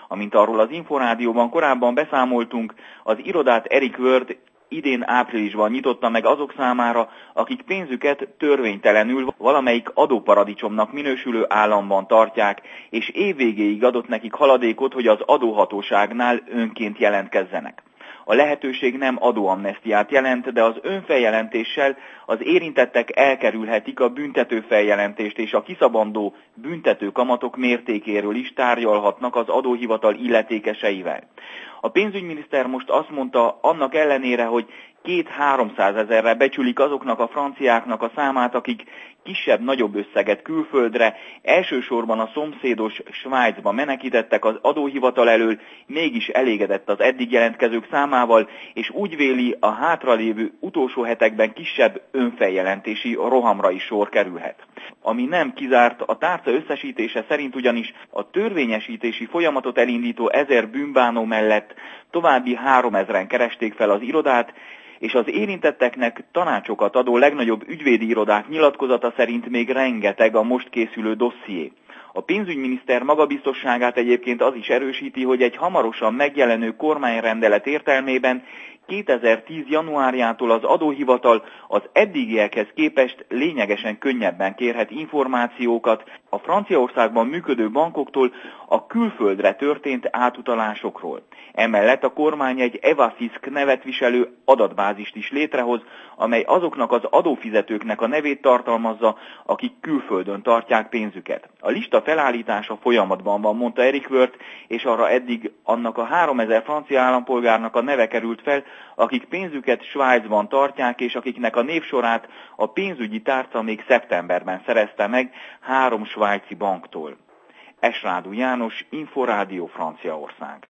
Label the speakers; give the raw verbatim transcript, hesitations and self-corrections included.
Speaker 1: Amint arról az Inforádióban korábban beszámoltunk, az irodát Eric Woerth idén áprilisban nyitotta meg azok számára, akik pénzüket törvénytelenül valamelyik adóparadicsomnak minősülő államban tartják, és évvégéig adott nekik haladékot, hogy az adóhatóságnál önként jelentkezzenek. A lehetőség nem adóamnesztiát jelent, de az önfeljelentéssel az érintettek elkerülhetik a büntetőfeljelentést, és a kiszabandó büntető kamatok mértékéről is tárgyalhatnak az adóhivatal illetékeseivel. A pénzügyminiszter most azt mondta, annak ellenére, hogy két-háromszázezerre becsülik azoknak a franciáknak a számát, akik kisebb-nagyobb összeget külföldre, elsősorban a szomszédos Svájcba menekítettek az adóhivatal elől, mégis elégedett az eddig jelentkezők számával, és úgy véli, a hátralévő utolsó hetekben kisebb önfeljelentési rohamra is sor kerülhet. Ami nem kizárt, a tárca összesítése szerint ugyanis a törvényesítési folyamatot elindító ezer bűnbánó mellett további háromezren keresték fel az irodát, és az érintetteknek tanácsokat adó legnagyobb ügyvédi irodák nyilatkozata szerint még rengeteg a most készülő dosszié. A pénzügyminiszter magabiztosságát egyébként az is erősíti, hogy egy hamarosan megjelenő kormányrendelet értelmében kétezer-tíz januárjától az adóhivatal az eddigiekhez képest lényegesen könnyebben kérhet információkat a Franciaországban működő bankoktól a külföldre történt átutalásokról. Emellett a kormány egy EvaFisk nevet viselő adatbázist is létrehoz, amely azoknak az adófizetőknek a nevét tartalmazza, akik külföldön tartják pénzüket. A lista felállítása folyamatban van, mondta Eric Woerth, és arra eddig annak a háromezer francia állampolgárnak a neve került fel, akik pénzüket Svájcban tartják, és akiknek a névsorát a pénzügyi tárca még szeptemberben szerezte meg három svájci banktól. Esrádú János, Inforádió, Franciaország.